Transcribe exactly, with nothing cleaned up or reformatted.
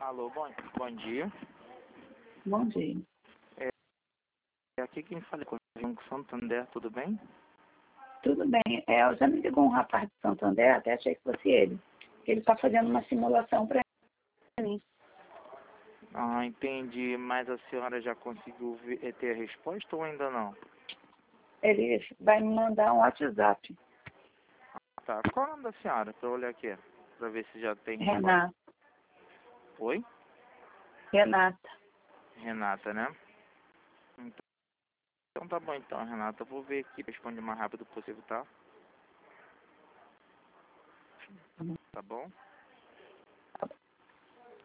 Alô, bom, bom dia. Bom dia. É, aqui quem fala é com o Santander, tudo bem? Tudo bem. É, eu já me ligou um rapaz de Santander, até achei que fosse ele. Ele está fazendo uma simulação para mim. Ah, entendi. Mas a senhora já conseguiu ver, eh, ter a resposta ou ainda não? Ele vai me mandar um WhatsApp. Tá. Qual é o nome da senhora? Pra eu olhar aqui, pra ver se já tem resposta. Renata. Oi? Renata. Renata, né? Então, então tá bom então, Renata. Eu vou ver aqui, responde o mais rápido possível, tá? Tá bom?